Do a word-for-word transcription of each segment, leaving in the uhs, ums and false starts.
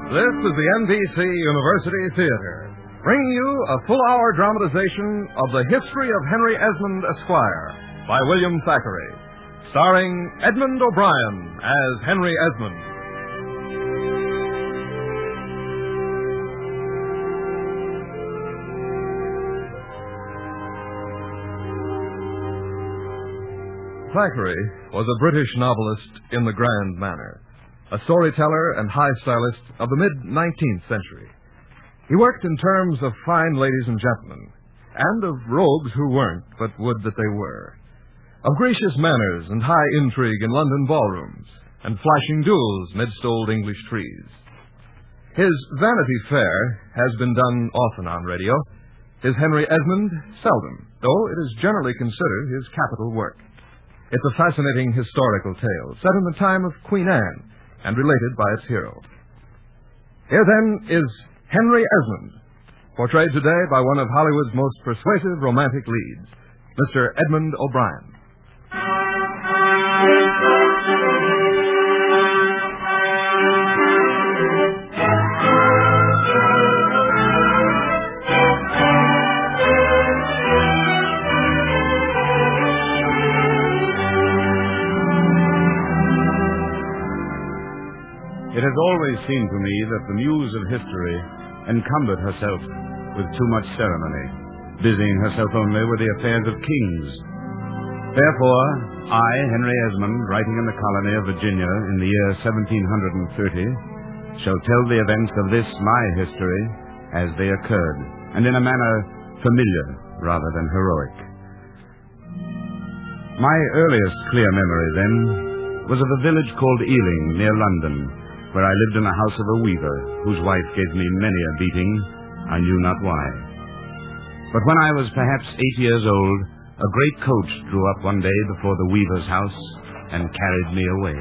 This is the N B C University Theater, bringing you a full-hour dramatization of the history of Henry Esmond, Esquire, by William Thackeray, starring Edmund O'Brien as Henry Esmond. Thackeray was a British novelist in the grand manner, a storyteller and high stylist of the mid-nineteenth century. He worked in terms of fine ladies and gentlemen, and of rogues who weren't, but would that they were, of gracious manners and high intrigue in London ballrooms, and flashing duels midst old English trees. His Vanity Fair has been done often on radio. His Henry Esmond, seldom, though it is generally considered his capital work. It's a fascinating historical tale, set in the time of Queen Anne, and related by its hero. Here, then, is Henry Esmond, portrayed today by one of Hollywood's most persuasive romantic leads, Mister Edmund O'Brien. It has always seemed to me that the muse of history encumbered herself with too much ceremony, busying herself only with the affairs of kings. Therefore, I, Henry Esmond, writing in the colony of Virginia in the year seventeen thirty, shall tell the events of this my history as they occurred, and in a manner familiar rather than heroic. My earliest clear memory, then, was of a village called Ealing, near London, where I lived in the house of a weaver, whose wife gave me many a beating, I knew not why. But when I was perhaps eight years old, a great coach drew up one day before the weaver's house and carried me away.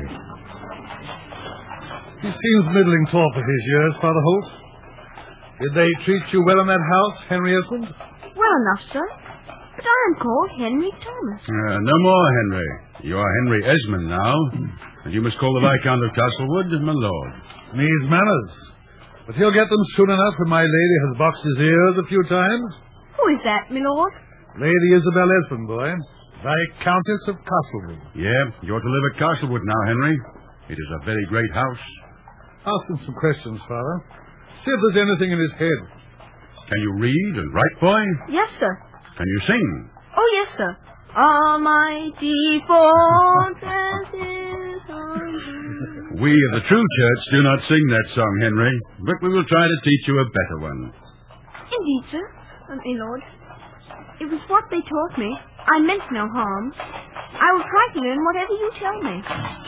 He seems middling tall for his years, Father Holt. Did they treat you well in that house, Henry Esmond? Well enough, sir. But I am called Henry Thomas. Uh, no more, Henry. You are Henry Esmond now, and you must call the Viscount of Castlewood my lord. Needs manners. But he'll get them soon enough when my lady has boxed his ears a few times. Who is that, my lord? Lady Isabel Esmond, boy. Viscountess of Castlewood. Yeah, you're to live at Castlewood now, Henry. It is a very great house. Ask him some questions, Father. See if there's anything in his head. Can you read and write, boy? Yes, sir. Can you sing? Oh, yes, sir. Almighty fortress is on thee. We of the true church do not sing that song, Henry, but we will try to teach you a better one. Indeed, sir. Um, my lord. It was what they taught me. I meant no harm. I will try to learn whatever you tell me.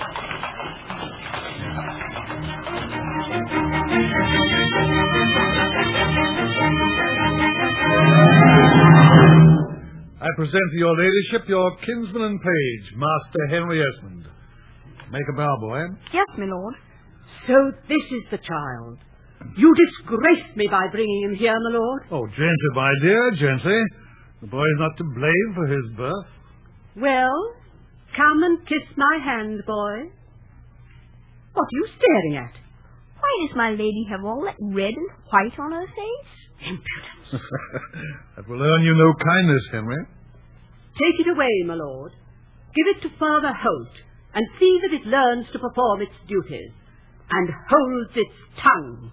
I present to your ladyship your kinsman and page, Master Henry Esmond. Make a bow, boy. Yes, my lord. So this is the child. You disgraced me by bringing him here, my lord. Oh, gently, my dear, gently. The boy is not to blame for his birth. Well, come and kiss my hand, boy. What are you staring at? Why does my lady have all that red and white on her face? Impudence. That will earn you no kindness, Henry. Take it away, my lord. Give it to Father Holt, and see that it learns to perform its duties, and holds its tongue.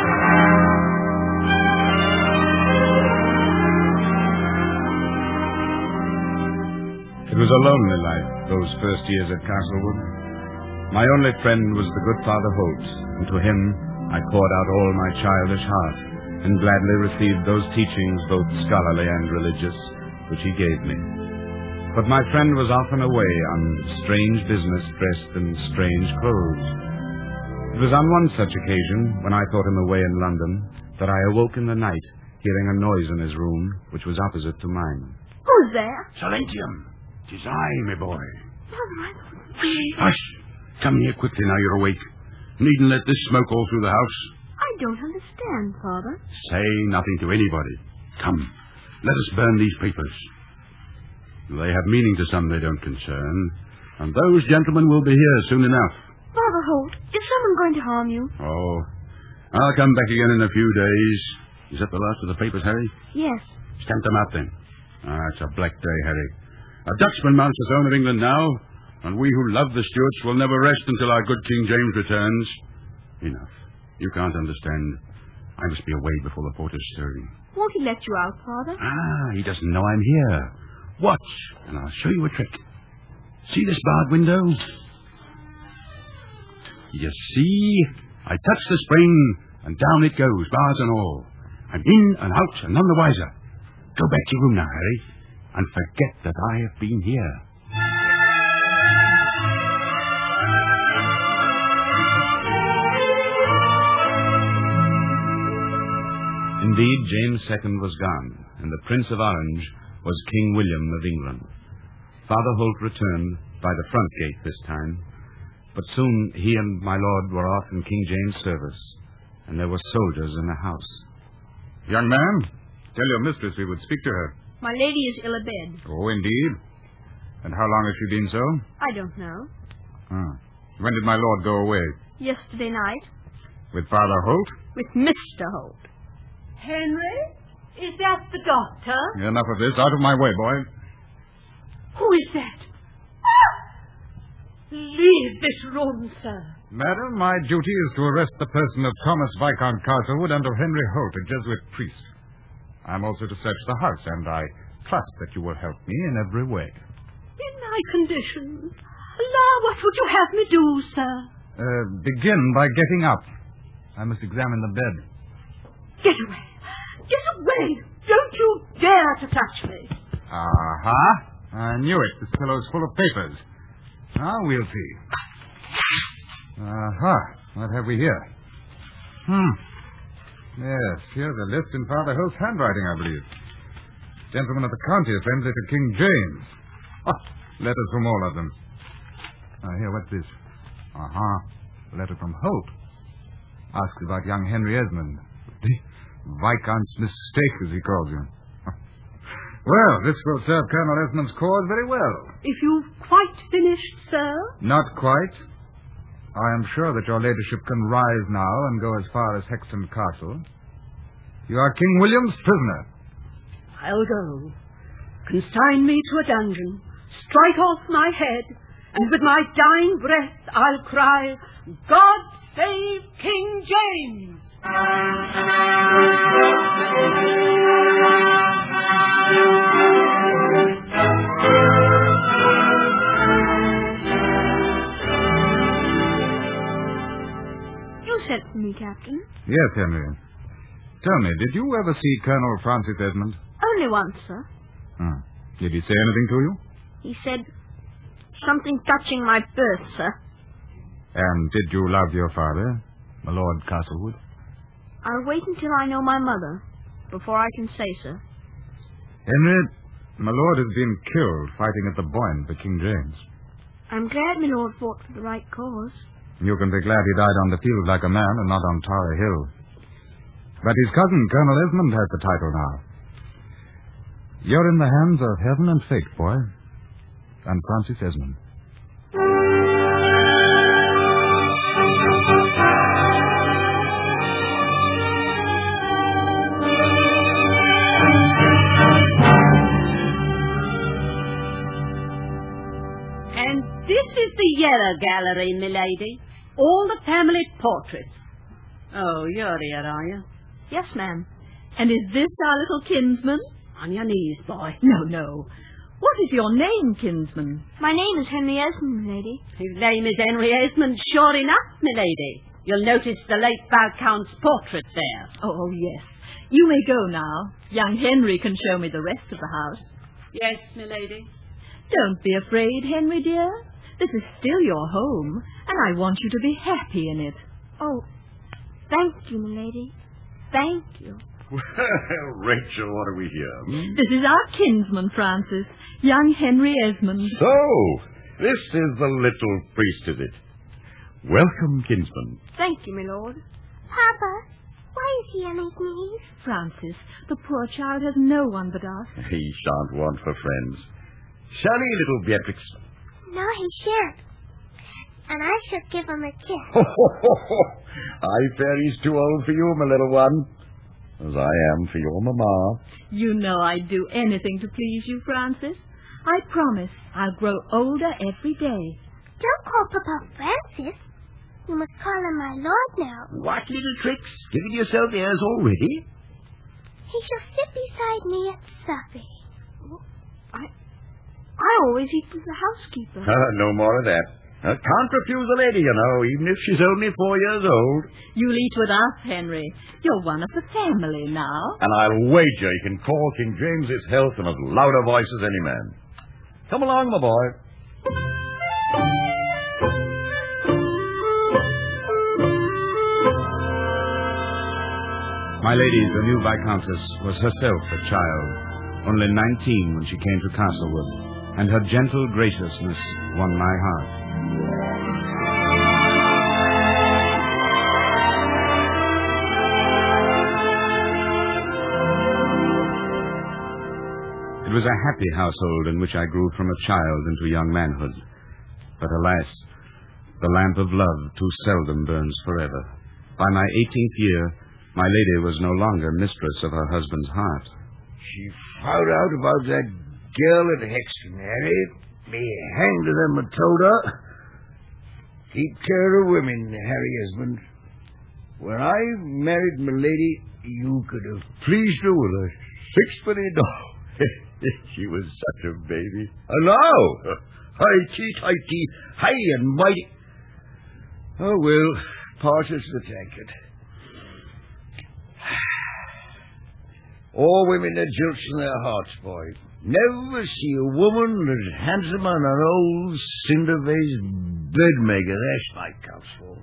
It was a lonely life, those first years at Castlewood. My only friend was the good Father Holt, and to him I poured out all my childish heart, and gladly received those teachings, both scholarly and religious, which he gave me. But my friend was often away on strange business, dressed in strange clothes. It was on one such occasion, when I thought him away in London, that I awoke in the night, hearing a noise in his room, which was opposite to mine. Who's there? Silentium! 'Tis I, my boy. Father, I thought... Hush! Come here quickly now you're awake. Needn't let this smoke all through the house. I don't understand, Father. Say nothing to anybody. Come, let us burn these papers. They have meaning to some they don't concern, and those gentlemen will be here soon enough. Father Holt, is someone going to harm you? Oh, I'll come back again in a few days. Is that the last of the papers, Harry? Yes. Stamp them out, then. Ah, it's a black day, Harry. A Dutchman mounts the throne of England now, and we who love the Stuarts will never rest until our good King James returns. Enough. You can't understand. I must be away before the porter's stirring. Won't he let you out, Father? Ah, he doesn't know I'm here. Watch, and I'll show you a trick. See this barred window? You see? I touch the spring, and down it goes, bars and all. I'm in and out, and none the wiser. Go back to your room now, Harry, and forget that I have been here. Indeed, James the Second was gone, and the Prince of Orange was King William of England. Father Holt returned by the front gate this time, but soon he and my lord were off in King James' service, and there were soldiers in the house. Young man, tell your mistress we would speak to her. My lady is ill abed. Oh, indeed? And how long has she been so? I don't know. Ah. When did my lord go away? Yesterday night. With Father Holt? With Mister Holt. Henry? Is that the doctor? Enough of this. Out of my way, boy. Who is that? Ah! Leave this room, sir. Madam, my duty is to arrest the person of Thomas Viscount Castlewood and of Henry Holt, a Jesuit priest. I'm also to search the house, and I trust that you will help me in every way. In my condition? Allah, what would you have me do, sir? Uh, begin by getting up. I must examine the bed. Get away. Get away. Don't you dare to touch me. Aha. I knew it. This fellow's full of papers. Now we'll see. Aha. What have we here? Hmm. Yes, here's a list in Father Holt's handwriting, I believe. Gentlemen of the county, friendly to King James. Oh, letters from all of them. Now, here, what's this? Aha. A letter from Holt. Asks about young Henry Esmond. The Viscount's mistake, as he calls him. Well, this will serve Colonel Esmond's cause very well. If you've quite finished, sir? Not quite. I am sure that your ladyship can rise now and go as far as Hexton Castle. You are King William's prisoner. I'll go. Consign me to a dungeon. Strike off my head. And with my dying breath, I'll cry, God save King James! You sent for me, Captain. Yes, Henry. Tell me, did you ever see Colonel Francis Esmond? Only once, sir. Hmm. Did he say anything to you? He said something touching my birth, sir. And did you love your father, my Lord Castlewood? I'll wait until I know my mother before I can say so. Henry, my lord has been killed fighting at the Boyne for King James. I'm glad my lord fought for the right cause. You can be glad he died on the field like a man and not on Tower Hill. But his cousin, Colonel Esmond, has the title now. You're in the hands of heaven and fate, boy. And Francis Esmond. And this is the Yellow Gallery, milady. All the family portraits. Oh, you're here, are you? Yes, ma'am. And is this our little kinsman? On your knees, boy. No, no. What is your name, kinsman? My name is Henry Esmond, milady. His name is Henry Esmond, sure enough, milady. You'll notice the late Viscount's portrait there. Oh, oh, yes. You may go now. Young Henry can show me the rest of the house. Yes, milady. Don't be afraid, Henry, dear. This is still your home, and I want you to be happy in it. Oh, thank you, milady. Thank you. Well, Rachel, what are we here? Hmm? This is our kinsman, Francis, young Henry Esmond. So, this is the little priest, is it? Welcome, kinsman. Thank you, my lord. Papa, why is he on his knees? Francis, the poor child has no one but us. He shan't want for friends. Shall he, little Beatrix? No, he shan't. and I shall give him a kiss. Ho, ho, ho, ho. I fear he's too old for you, my little one, as I am for your mamma. You know I'd do anything to please you, Francis. I promise I'll grow older every day. Don't call Papa Francis. You must call him my lord now. What little tricks? Giving yourself airs already? He shall sit beside me at supper. I, I always eat with the housekeeper. Uh, no more of that. Uh, can't refuse a lady, you know, even if she's only four years old. You'll eat with us, Henry. You're one of the family now. And I'll wager he can call King James's health in as loud a voice as any man. Come along, my boy. My lady, the new Viscountess, was herself a child, only nineteen when she came to Castlewood, and her gentle graciousness won my heart. It was a happy household in which I grew from a child into young manhood. But alas, the lamp of love too seldom burns forever. By my eighteenth year, my lady was no longer mistress of her husband's heart. She found out about that girl at Hexton, Harry. Me hanged to them and told her. Keep care of women, Harry Esmond. When I married my lady, you could have pleased her with a sixpenny doll. She was such a baby. And now, high-tea-tighty, high and mighty. Oh, well, parties the tankard. All women are jilts in their hearts, boy. Never see a woman as handsome as an old cinder-faced bedmaker. That's my counsel.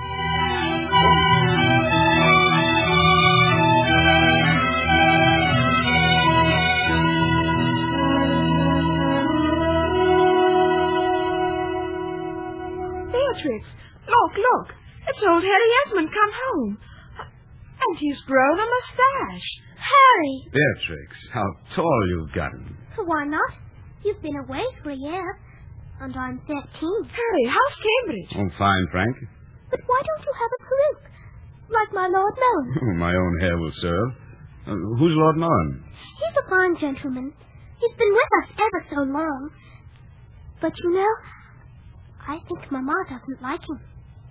Beatrix, look, look. It's old Harry Esmond come home. And he's grown a mustache. Harry! Beatrix, how tall you've gotten. Why not? You've been away for a year. And I'm thirteen. Harry, how's Cambridge? Oh, fine, Frank. But why don't you have a peruke? Like my Lord Mohun. My own hair will serve. Uh, who's Lord Mohun? He's a fine gentleman. He's been with us ever so long. But you know, I think Mama doesn't like him.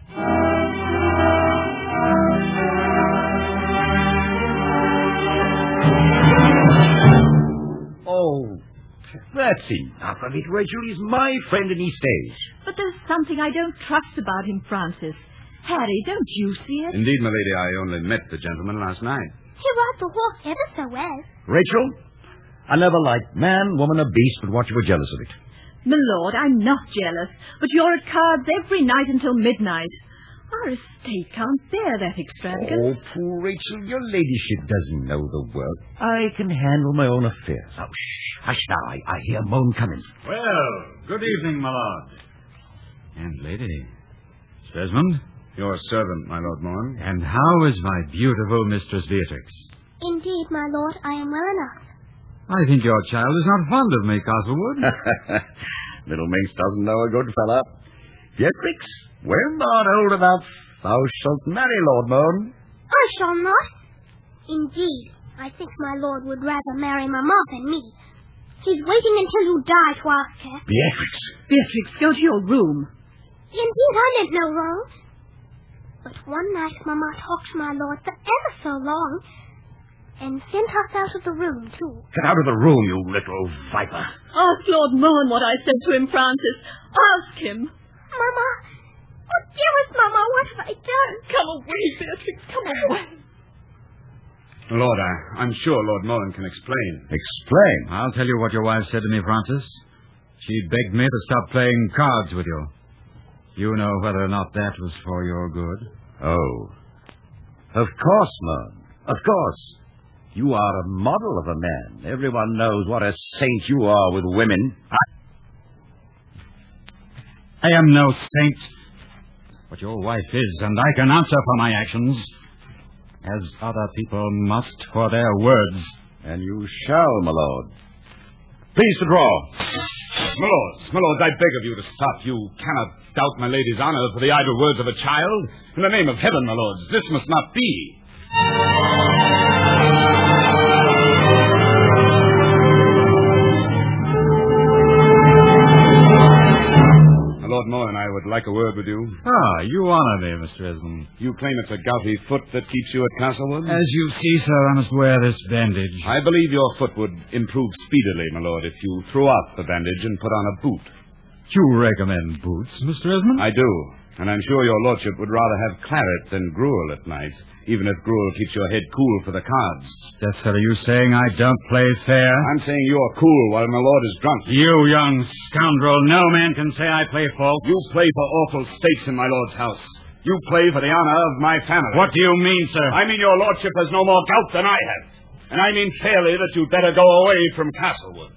Oh, that's enough of it, Rachel. He's my friend and he stays. But there's something I don't trust about him, Francis. Harry, don't you see it? Indeed, my lady, I only met the gentleman last night. He rides a horse ever so well. Rachel, I never liked man, woman, or beast, but what you were jealous of it. My lord, I'm not jealous, but you're at cards every night until midnight. Our estate can't bear that extravagance. Oh, poor Rachel, your ladyship doesn't know the world. I can handle my own affairs. Oh, shh. Hush now. I, I hear Mohun coming. Well, good evening, my lord. And lady. Desmond, your servant, my Lord Mohun. And how is my beautiful Mistress Beatrix? Indeed, my lord, I am well enough. I think your child is not fond of me, Castlewood. Little minx doesn't know a good fella. Beatrix, when thou art old enough, thou shalt marry Lord Mohun. I shall not. Indeed, I think my lord would rather marry Mama than me. He's waiting until you die to ask her. Beatrix. Beatrix, go to your room. Indeed, I meant no wrong. But one night Mama talked to my lord for ever so long, and sent us out of the room, too. Get out of the room, you little viper. Ask Lord Mohun what I said to him, Francis. Ask him. Mama, oh dearest Mama, what have I done? Come away, Beatrix, come away. Lord, I, I'm sure Lord Mohun can explain. Explain? I'll tell you what your wife said to me, Francis. She begged me to stop playing cards with you. You know whether or not that was for your good. Oh. Of course, Mohun. Of course. You are a model of a man. Everyone knows what a saint you are with women. I am no saint. But your wife is, and I can answer for my actions, as other people must for their words. And you shall, my lord. Please to draw. My lords, my lords, I beg of you to stop. You cannot doubt my lady's honor for the idle words of a child. In the name of heaven, my lords, this must not be. Lord Moore and I would like a word with you. Ah, you honor me, Mister Esmond. You claim it's a gouty foot that keeps you at Castlewood? As you see, sir, I must wear this bandage. I believe your foot would improve speedily, my lord, if you threw off the bandage and put on a boot. You recommend boots, Mister Esmond? I do, and I'm sure your lordship would rather have claret than gruel at night, even if gruel keeps your head cool for the cards. Yes, sir, are you saying I don't play fair? I'm saying you are cool while my lord is drunk. You young scoundrel, no man can say I play false. You play for awful stakes in my lord's house. You play for the honor of my family. What do you mean, sir? I mean your lordship has no more gout than I have. And I mean fairly that you'd better go away from Castlewood.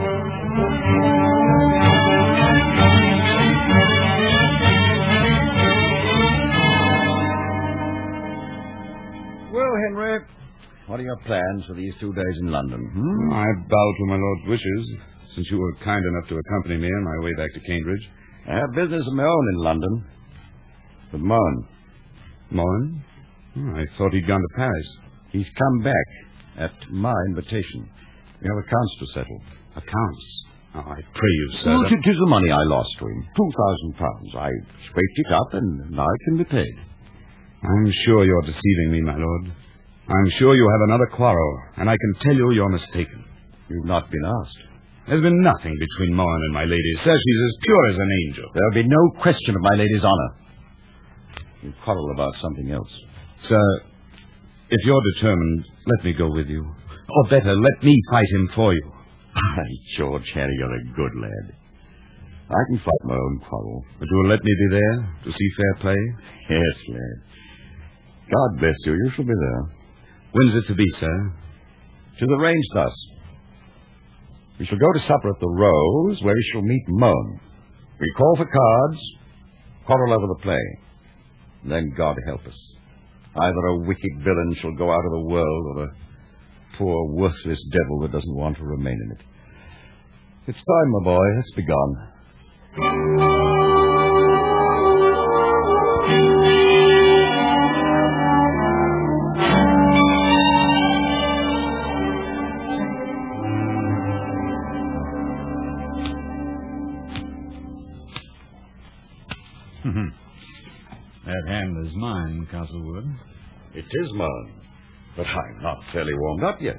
Well, Henry, what are your plans for these two days in London? Hmm? I bow to my lord's wishes, since you were kind enough to accompany me on my way back to Cambridge. I have business of my own in London. With Mohun. Mohun? Oh, I thought he'd gone to Paris. He's come back at my invitation. We have accounts to settle. Accounts? Oh, I pray you, sir. Well, that... it is the money I lost to him. Two thousand pounds. I scraped it up, and now it can be paid. I'm sure you're deceiving me, my lord. I'm sure you have another quarrel, and I can tell you you're mistaken. You've not been asked. There's been nothing between Mohun and my lady, sir. She's as pure as an angel. There'll be no question of my lady's honor. You quarrel about something else. Sir, if you're determined, let me go with you. Or better, let me fight him for you. George, Harry, you're a good lad. I can fight my own quarrel. But you will let me be there to see fair play? Yes, lad. God bless you. You shall be there. When's it to be, sir? To the range thus. We shall go to supper at the Rose, where we shall meet Mohun. We call for cards, quarrel over the play. Then God help us. Either a wicked villain shall go out of the world, or a poor, worthless devil that doesn't want to remain in it. It's time, my boy. Let's be gone. That hand is mine, Castlewood. It is mine, but I'm not fairly warmed up yet.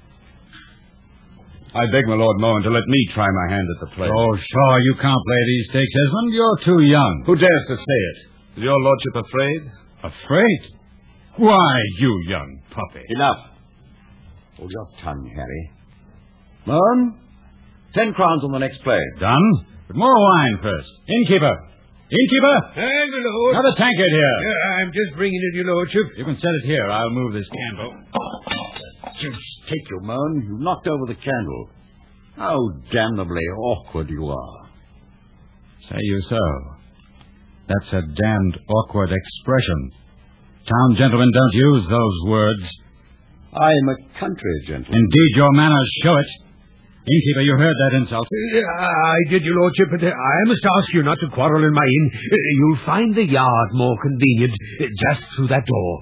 I beg my Lord Mohun to let me try my hand at the play. Oh, sure, you can't play these stakes, Esmond. You're too young. Who dares to say it? Is your lordship afraid? Afraid? Why, you young puppy. Enough. Hold your tongue, Harry. Mohun, ten crowns on the next play. Done? But more wine first. Innkeeper! Innkeeper! Thank you, Lord. Have a tankard here. Yeah, I'm just bringing it, your lordship. You can set it here. I'll move this candle. Take you, Mohun. You knocked over the candle. How damnably awkward you are. Say you so? That's a damned awkward expression. Town gentlemen don't use those words. I'm a country gentleman. Indeed, your manners show it. Innkeeper, you heard that insult. Uh, I did, your lordship, but uh, I must ask you not to quarrel in my inn. Uh, you'll find the yard more convenient uh, just through that door.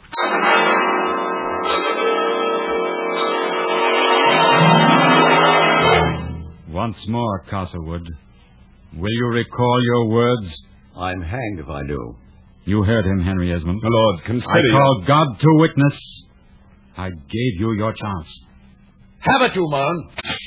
Once more, Castlewood. Will you recall your words? I'm hanged if I do. You heard him, Henry Esmond. My lord, consider... I call God to witness. I gave you your chance. Have it, you, Mohun.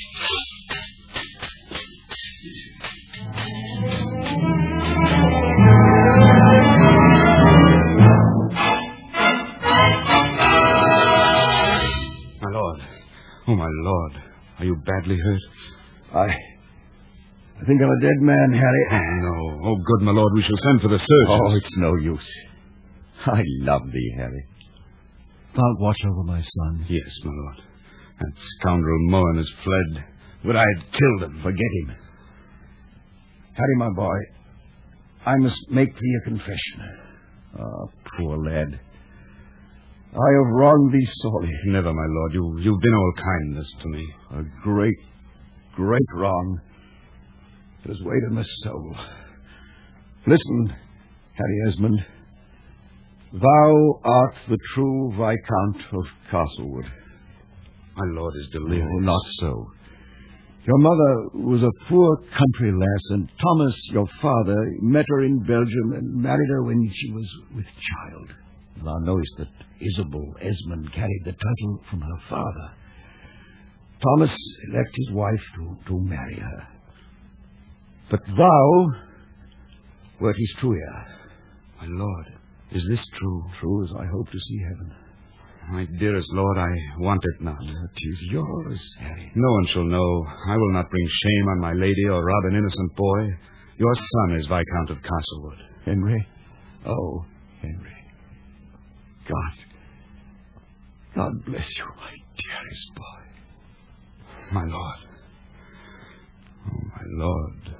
My lord. Oh, my lord. Are you badly hurt? I... I think I'm a dead man, Harry. Oh, no. Oh, good, my lord. We shall send for the surgeon. Oh, it's no use. I love thee, Harry. Thou'lt watch over my son. Yes, my lord. That scoundrel Mohun has fled. But I'd killed him. Forget him. Harry, my boy, I must make thee a confession. Ah, oh, poor lad. I have wronged thee sorely. Never, my lord. You, you've been all kindness to me. A great, great wrong. It has weighed on my soul. Listen, Harry Esmond. Thou art the true Viscount of Castlewood. My lord is delirious. No, not so. Your mother was a poor country lass, and Thomas, your father, met her in Belgium and married her when she was with child. Thou knowest that Isabel Esmond carried the title from her father. Thomas left his wife to, to marry her. But thou wert his true heir. My lord, is this true? True as I hope to see heaven. My dearest lord, I want it not. It is yours, Harry. No one shall know. I will not bring shame on my lady or rob an innocent boy. Your son is Viscount of Castlewood. Henry? Oh, Henry. God. God bless you, my dearest boy. My lord. Oh, my lord.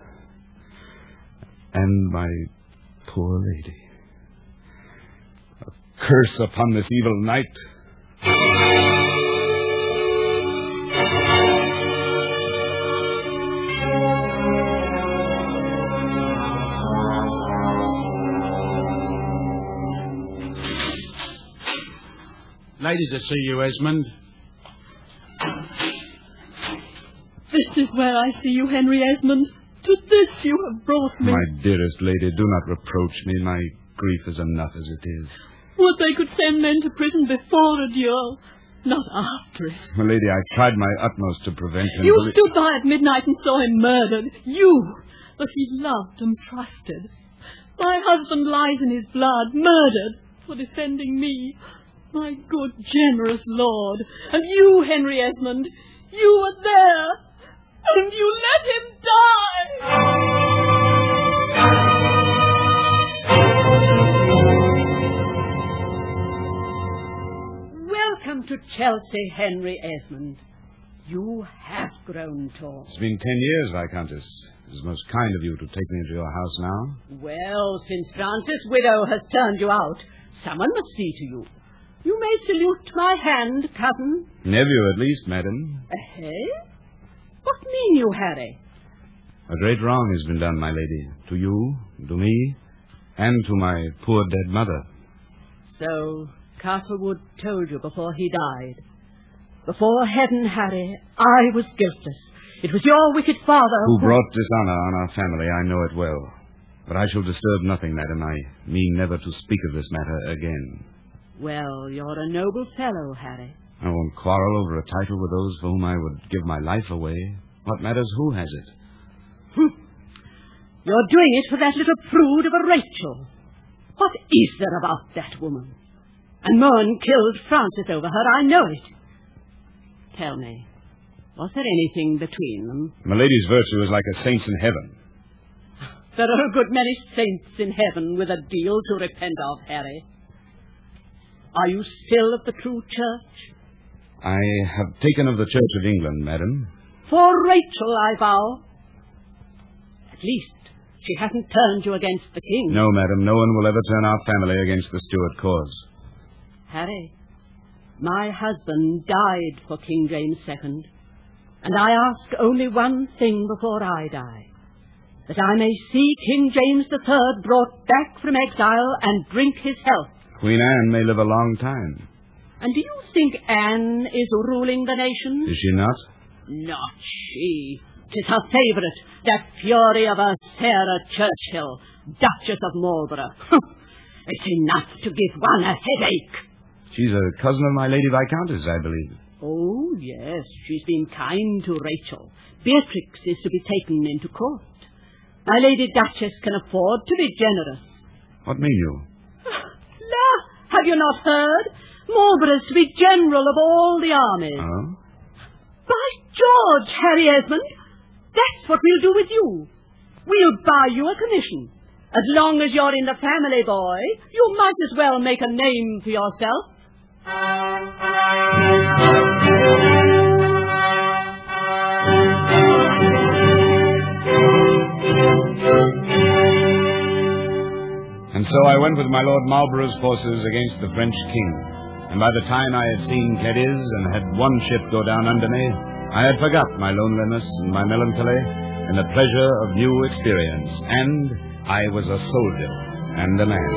And my poor lady. A curse upon this evil night. Lady to see you, Esmond. This is where I see you, Henry Esmond. To this you have brought me. My dearest lady, do not reproach me. My grief is enough as it is. Would they could send men to prison before a duel, not after it. My lady, I tried my utmost to prevent him. You but stood by at midnight and saw him murdered. You, that he loved and trusted. My husband lies in his blood, murdered for defending me. My good, generous lord. And you, Henry Esmond, you were there, and you let him die. Welcome to Chelsea, Henry Esmond. You have grown tall. It's been ten years, Viscountess. It is most kind of you to take me into your house now. Well, since Francis' widow has turned you out, someone must see to you. You may salute my hand, cousin. Nephew, at least, madam. Eh? What mean you, Harry? A great wrong has been done, my lady, to you, to me, and to my poor dead mother. So Castlewood told you before he died. Before heaven, Harry, I was guiltless. It was your wicked father who... Who brought dishonor on our family, I know it well. But I shall disturb nothing, madam. I mean never to speak of this matter again. Well, you're a noble fellow, Harry. I won't quarrel over a title with those for whom I would give my life away. What matters who has it? Hm. You're doing it for that little prude of a Rachel. What is there about that woman? And Mohun killed Francis over her, I know it. Tell me, was there anything between them? My lady's virtue is like a saint's in heaven. There are a good many saints in heaven with a deal to repent of, Harry. Are you still of the true church? I have taken of the Church of England, madam. For Rachel, I vow. At least she hasn't turned you against the king. No, madam, no one will ever turn our family against the Stuart cause. Harry, my husband died for King James the Second, and I ask only one thing before I die, that I may see King James the Third brought back from exile and drink his health. Queen Anne may live a long time. And do you think Anne is ruling the nation? Is she not? Not she. 'Tis her favourite, that fury of a Sarah Churchill, Duchess of Marlborough. It's enough to give one a headache. She's a cousin of my Lady Viscountess, I believe. Oh, yes, she's been kind to Rachel. Beatrix is to be taken into court. My Lady Duchess can afford to be generous. What mean you? La, have you not heard? Marlborough's to be general of all the armies. Oh? By George, Harry Esmond, that's what we'll do with you. We'll buy you a commission. As long as you're in the family, boy, you might as well make a name for yourself. And so I went with my Lord Marlborough's forces against the French king. And by the time I had seen Cadiz and had one ship go down under me, I had forgot my loneliness and my melancholy, in a treasure of new experience, and I was a soldier and a man.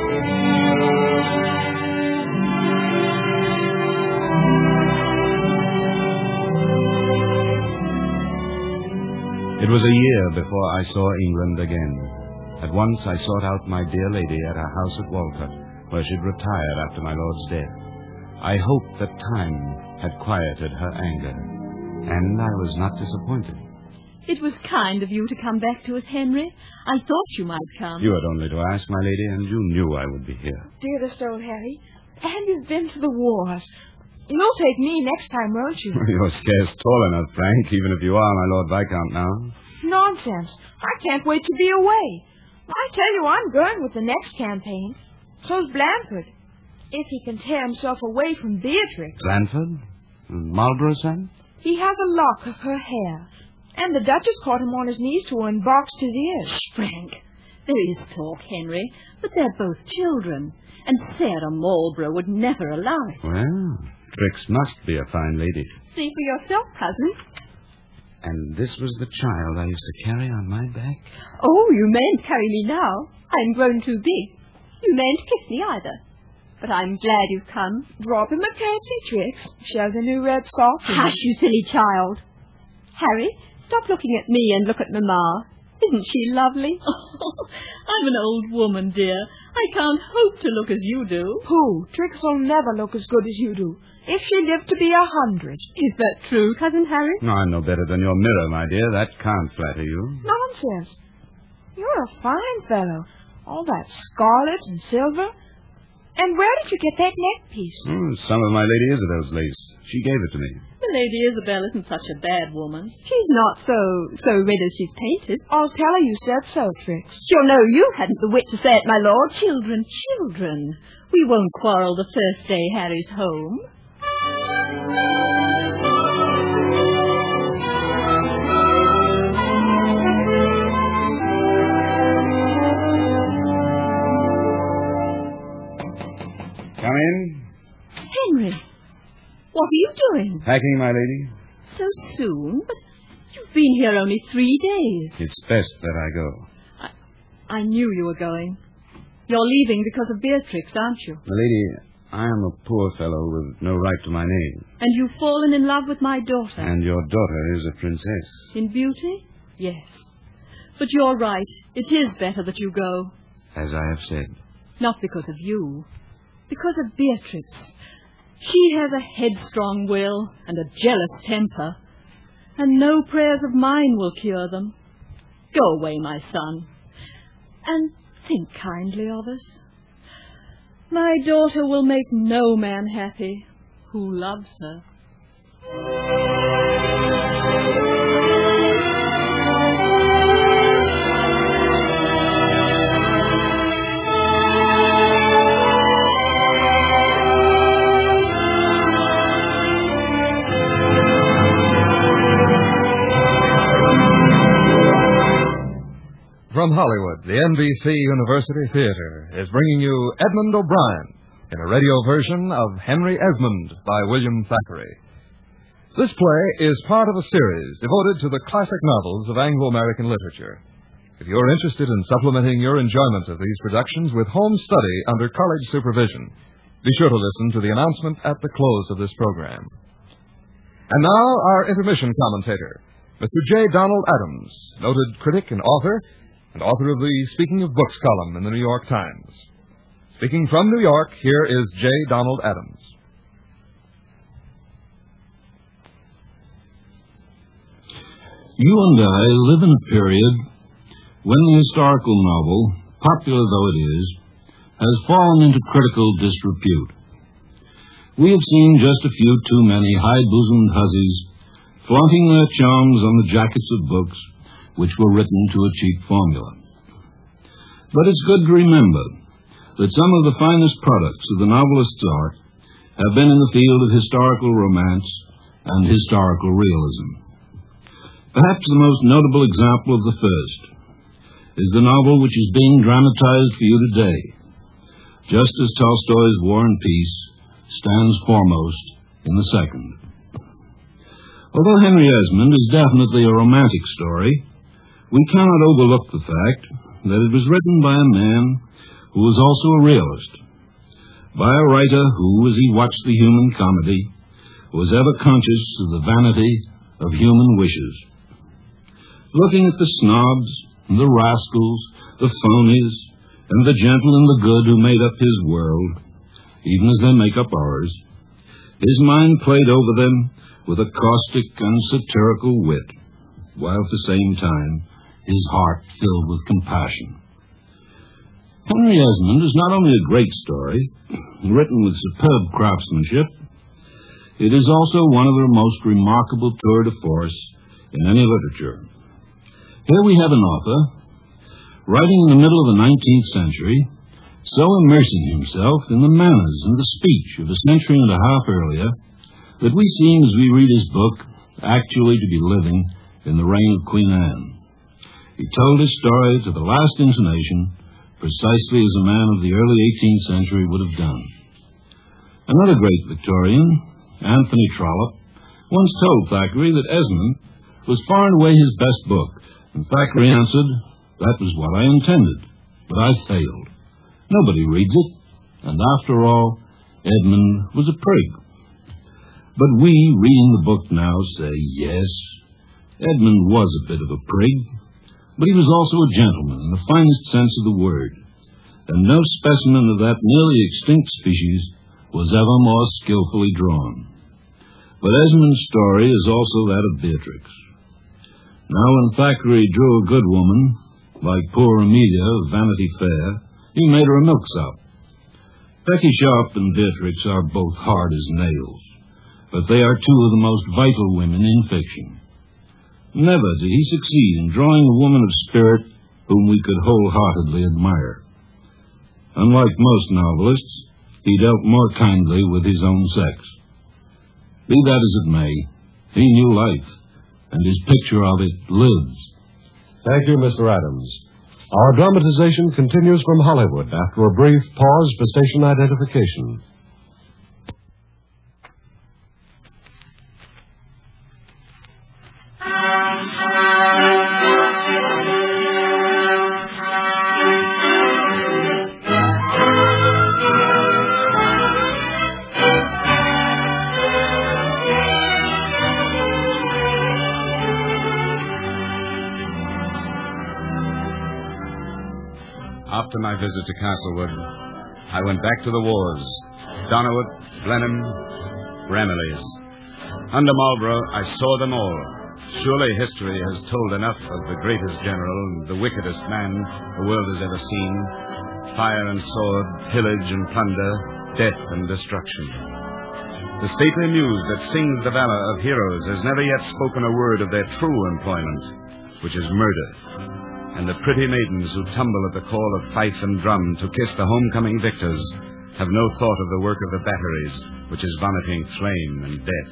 It was a year before I saw England again. At once I sought out my dear lady at her house at Walcote, where she'd retired after my lord's death. I hoped that time had quieted her anger, and I was not disappointed. It was kind of you to come back to us, Henry. I thought you might come. You had only to ask, my lady, and you knew I would be here. Dearest old Harry, have you been to the wars? You'll take me next time, won't you? You're scarce tall enough, Frank, even if you are my Lord Viscount now. Nonsense. I can't wait to be away. I tell you, I'm going with the next campaign. So's Blandford. If he can tear himself away from Beatrix. Blandford? Marlborough's son? He has a lock of her hair. And the Duchess caught him on his knees to her and boxed his ears. Shh, Frank. There is talk, Henry, but they're both children. And Sarah Marlborough would never allow it. Well, Trix must be a fine lady. See for yourself, cousin. And this was the child I used to carry on my back? Oh, you mayn't carry me now. I'm grown too big. You mayn't kiss me either. But I'm glad you've come. Drop him a curtsy, Trix. Shall the new red sock? Hush, you silly child. Harry, stop looking at me and look at Mamma. Isn't she lovely? Oh, I'm an old woman, dear. I can't hope to look as you do. Pooh, Trix will never look as good as you do, if she lived to be a hundred. Is that true, Cousin Harry? No, I'm no better than your mirror, my dear. That can't flatter you. Nonsense. You're a fine fellow. All that scarlet and silver. And where did you get that neck piece? Oh, some of my Lady Isabel's lace. She gave it to me. The Lady Isabel isn't such a bad woman. She's not so so red as she's painted. I'll tell her you said so, Trix. Sure, no, you hadn't the wit to say it, my lord. Children, children. We won't quarrel the first day Harry's home. Come in. Henry, what are you doing? Packing, my lady. So soon? But you've been here only three days. It's best that I go. I, I knew you were going. You're leaving because of Beatrix, aren't you? My lady, I am a poor fellow with no right to my name. And you've fallen in love with my daughter. And your daughter is a princess. In beauty? Yes. But you're right. It is better that you go. As I have said. Not because of you. Because of Beatrix. She has a headstrong will and a jealous temper, and no prayers of mine will cure them. Go away, my son, and think kindly of us. My daughter will make no man happy who loves her. From Hollywood, the N B C University Theater is bringing you Edmund O'Brien in a radio version of Henry Esmond by William Thackeray. This play is part of a series devoted to the classic novels of Anglo-American literature. If you're interested in supplementing your enjoyment of these productions with home study under college supervision, be sure to listen to the announcement at the close of this program. And now, our intermission commentator, Mister J. Donald Adams, noted critic and author, and author of the Speaking of Books column in the New York Times. Speaking from New York, here is J. Donald Adams. You and I live in a period when the historical novel, popular though it is, has fallen into critical disrepute. We have seen just a few too many high-bosomed hussies flaunting their charms on the jackets of books which were written to a cheap formula. But it's good to remember that some of the finest products of the novelist's art have been in the field of historical romance and historical realism. Perhaps the most notable example of the first is the novel which is being dramatized for you today, just as Tolstoy's War and Peace stands foremost in the second. Although Henry Esmond is definitely a romantic story, we cannot overlook the fact that it was written by a man who was also a realist, by a writer who, as he watched the human comedy, was ever conscious of the vanity of human wishes. Looking at the snobs, and the rascals, the phonies, and the gentle and the good who made up his world, even as they make up ours, his mind played over them with a caustic and satirical wit, while at the same time his heart filled with compassion. Henry Esmond is not only a great story, written with superb craftsmanship, it is also one of the most remarkable tour de force in any literature. Here we have an author, writing in the middle of the nineteenth century, so immersing himself in the manners and the speech of a century and a half earlier, that we seem, as we read his book, actually to be living in the reign of Queen Anne. He told his story to the last intonation, precisely as a man of the early eighteenth century would have done. Another great Victorian, Anthony Trollope, once told Thackeray that Esmond was far and away his best book, and Thackeray answered, "That was what I intended, but I failed. Nobody reads it, and after all, Edmund was a prig." But we, reading the book now, say, yes, Edmund was a bit of a prig, but he was also a gentleman in the finest sense of the word, and no specimen of that nearly extinct species was ever more skillfully drawn. But Esmond's story is also that of Beatrix. Now, when Thackeray drew a good woman, like poor Amelia of Vanity Fair, he made her a milksop. Becky Sharp and Beatrix are both hard as nails, but they are two of the most vital women in fiction. Never did he succeed in drawing a woman of spirit whom we could wholeheartedly admire. Unlike most novelists, he dealt more kindly with his own sex. Be that as it may, he knew life, and his picture of it lives. Thank you, Mister Adams. Our dramatization continues from Hollywood after a brief pause for station identification. After my visit to Castlewood, I went back to the wars. Donowit, Blenheim, Ramillies. Under Marlborough, I saw them all. Surely history has told enough of the greatest general and the wickedest man the world has ever seen. Fire and sword, pillage and plunder, death and destruction. The stately muse that sings the valor of heroes has never yet spoken a word of their true employment, which is murder. And the pretty maidens who tumble at the call of fife and drum to kiss the homecoming victors have no thought of the work of the batteries, which is vomiting flame and death.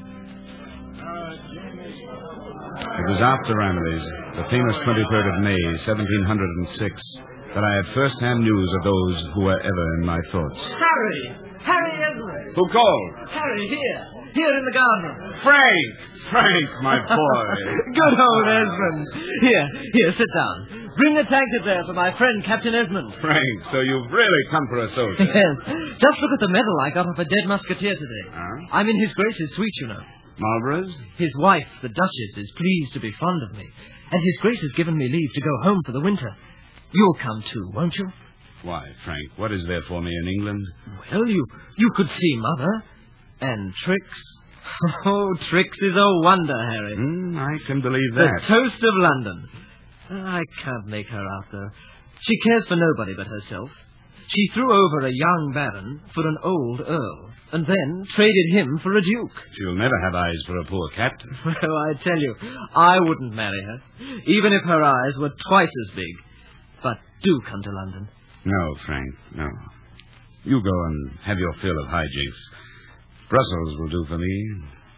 It was after Ramillies, the famous twenty-third of May, seventeen oh six, that I had first-hand news of those who were ever in my thoughts. Harry! Harry Esmond! Who called? Harry, here. Here in the garden. Frank! Frank, my boy. Good old Esmond. Here, here, sit down. Bring the tankard there for my friend, Captain Esmond. Frank, so you've really come for a soldier. Yes. Just look at the medal I got off a dead musketeer today. Huh? I'm in His Grace's suite, you know. Marlborough's? His wife, the Duchess, is pleased to be fond of me, and His Grace has given me leave to go home for the winter. You'll come too, won't you? Why, Frank, what is there for me in England? Well, you, you could see Mother. And Trix. Oh, Trix is a wonder, Harry. Mm, I can believe that. The toast of London. I can't make her after. She cares for nobody but herself. She threw over a young baron for an old earl, and then traded him for a duke. She'll never have eyes for a poor cat. Well, I tell you, I wouldn't marry her, even if her eyes were twice as big. But do come to London. No, Frank, no. You go and have your fill of hijinks. Brussels will do for me.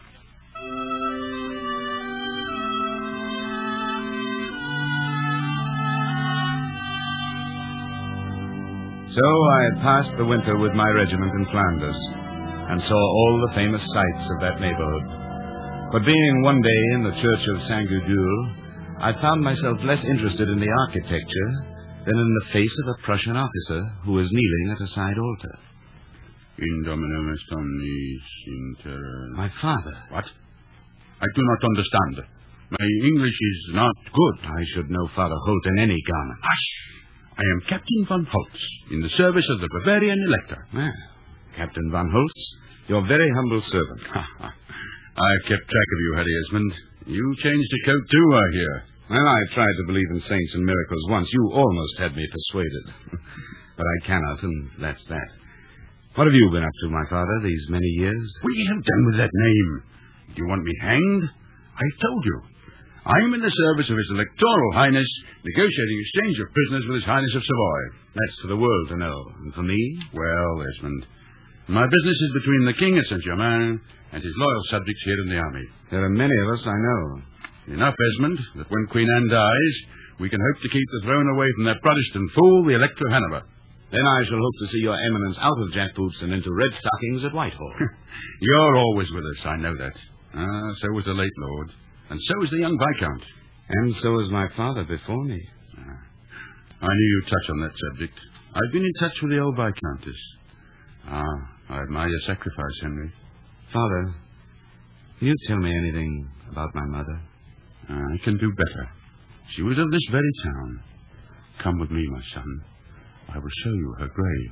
So I had passed the winter with my regiment in Flanders, and saw all the famous sights of that neighborhood. But being one day in the church of Saint Gudule, I found myself less interested in the architecture than in the face of a Prussian officer who was kneeling at a side altar. In Domino est omnis inter... My father. What? I do not understand. My English is not good. I should know Father Holt in any garment. Hush! I am Captain von Holtz, in the service of the Bavarian Elector. Ah, Captain von Holtz, your very humble servant. I've kept track of you, Harry Esmond. You changed a coat too, I hear. Well, I tried to believe in saints and miracles once. You almost had me persuaded. But I cannot, and that's that. What have you been up to, my father, these many years? What have you done with that name? Do you want me hanged? I told you. I am in the service of His Electoral Highness, negotiating exchange of prisoners with His Highness of Savoy. That's for the world to know. And for me? Well, Esmond, my business is between the King at Saint-Germain and his loyal subjects here in the army. There are many of us, I know. Enough, Esmond, that when Queen Anne dies, we can hope to keep the throne away from that Protestant fool, the Elector of Hanover. Then I shall hope to see your eminence out of jackboots and into red stockings at Whitehall. You're always with us, I know that. Ah, so was the late lord. And so was the young Viscount. And so was my father before me. Ah, I knew you'd touch on that subject. I've been in touch with the old Viscountess. Ah, I admire your sacrifice, Henry. Father, can you tell me anything about my mother? I can do better. She was of this very town. Come with me, my son. I will show you her grave.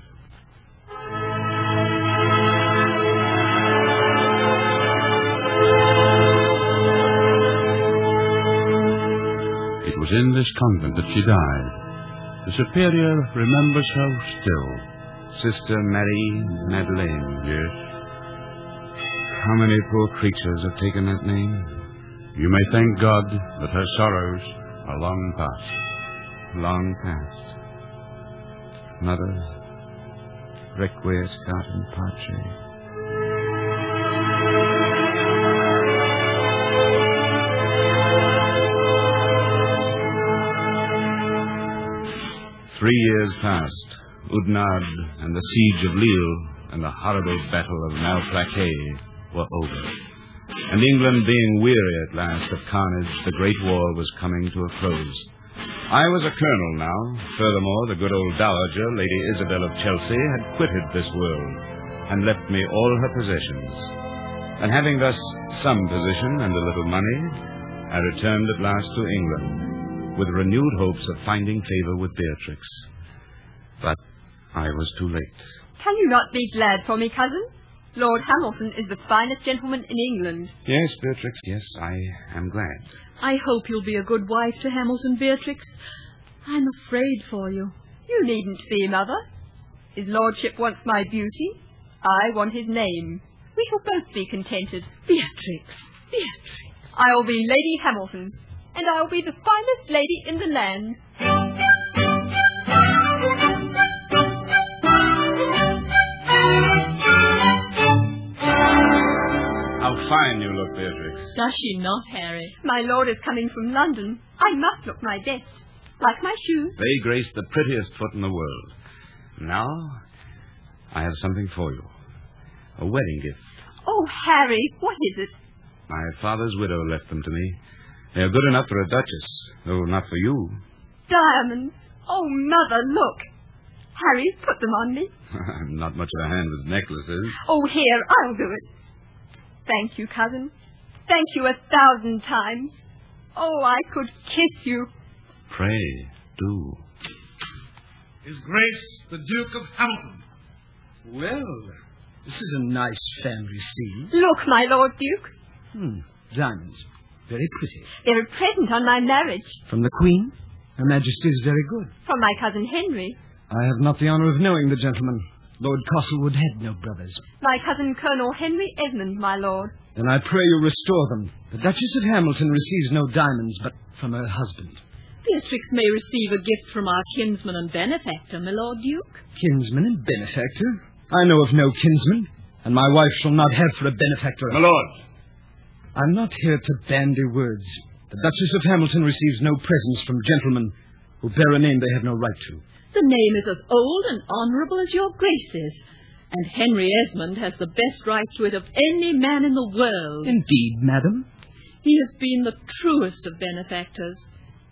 It was in this convent that she died. The superior remembers her still. Sister Marie Madeleine. Yes. How many poor creatures have taken that name? You may thank God that her sorrows are long past. Long past. Mother, requiescat in pace. Three years passed. Oudenarde and the siege of Lille and the horrible battle of Malplaquet were over. And England being weary at last of carnage, the Great War was coming to a close. I was a colonel now. Furthermore, the good old dowager, Lady Isabel of Chelsea, had quitted this world and left me all her possessions. And having thus some position and a little money, I returned at last to England with renewed hopes of finding favor with Beatrix. But I was too late. Can you not be glad for me, cousin? Lord Hamilton is the finest gentleman in England. Yes, Beatrix, yes, I am glad. I hope you'll be a good wife to Hamilton, Beatrix. I'm afraid for you. You needn't be, Mother. His lordship wants my beauty. I want his name. We shall both be contented. Beatrix, Beatrix. I'll be Lady Hamilton, and I'll be the finest lady in the land. How fine you look, Beatrix. Does she not, Harry? My lord is coming from London. I must look my best. Like my shoes. They grace the prettiest foot in the world. Now, I have something for you. A wedding gift. Oh, Harry, what is it? My father's widow left them to me. They're good enough for a duchess, though not for you. Diamonds. Oh, Mother, look. Harry, put them on me. I'm not much of a hand with necklaces. Oh, here, I'll do it. Thank you, cousin. Thank you a thousand times. Oh, I could kiss you. Pray, do. His Grace, the Duke of Hamilton. Well, this is a nice family scene. Look, my Lord Duke. Hmm, diamonds. Very pretty. They're a present on my marriage. From the Queen? Her Majesty is very good. From my cousin Henry. I have not the honour of knowing the gentleman. Lord Castlewood had no brothers. My cousin Colonel Henry Esmond, my lord. Then I pray you restore them. The Duchess of Hamilton receives no diamonds, but from her husband. Beatrix may receive a gift from our kinsman and benefactor, my Lord Duke. Kinsman and benefactor? I know of no kinsman, and my wife shall not have for a benefactor. My lord. I'm not here to bandy words. The Duchess of Hamilton receives no presents from gentlemen who bear a name they have no right to. The name is as old and honourable as your Grace's, and Henry Esmond has the best right to it of any man in the world. Indeed, madam. He has been the truest of benefactors,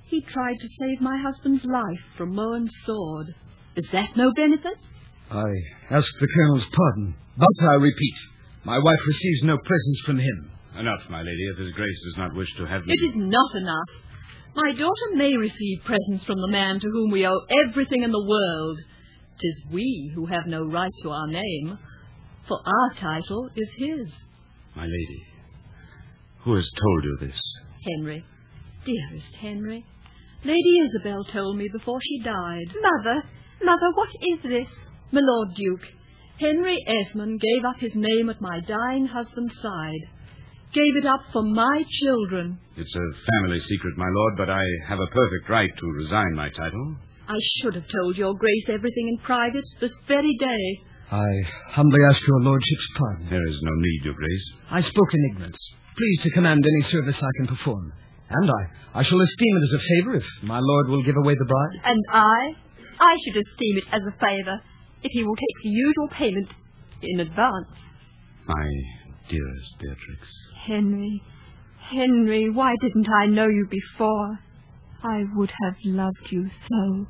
He tried to save my husband's life from Mohun's sword. Is that no benefit? I ask the Colonel's pardon, but I repeat, my wife receives no presents from him. Enough, my lady, if His Grace does not wish to have me... It is not enough. My daughter may receive presents from the man to whom we owe everything in the world. 'Tis we who have no right to our name, for our title is his. My lady, who has told you this? Henry. Dearest Henry. Lady Isabel told me before she died. Mother, Mother, what is this? My Lord Duke, Henry Esmond gave up his name at my dying husband's side. Gave it up for my children. It's a family secret, my lord, but I have a perfect right to resign my title. I should have told your grace everything in private this very day. I humbly ask your lordship's pardon. There is no need, your grace. I spoke in ignorance. Please to command any service I can perform. And I, I shall esteem it as a favour if my lord will give away the bride. And I? I should esteem it as a favour if he will take the usual payment in advance. My dearest Beatrix. Henry, Henry, why didn't I know you before? I would have loved you so.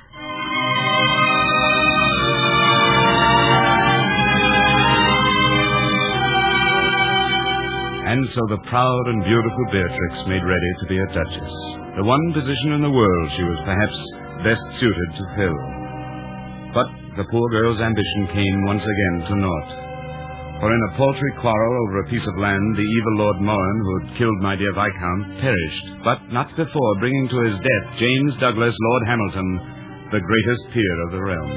And so the proud and beautiful Beatrix made ready to be a duchess, the one position in the world she was perhaps best suited to fill. But the poor girl's ambition came once again to naught. For in a paltry quarrel over a piece of land, the evil Lord Mohun, who had killed my dear Viscount, perished, but not before bringing to his death James Douglas, Lord Hamilton, the greatest peer of the realm.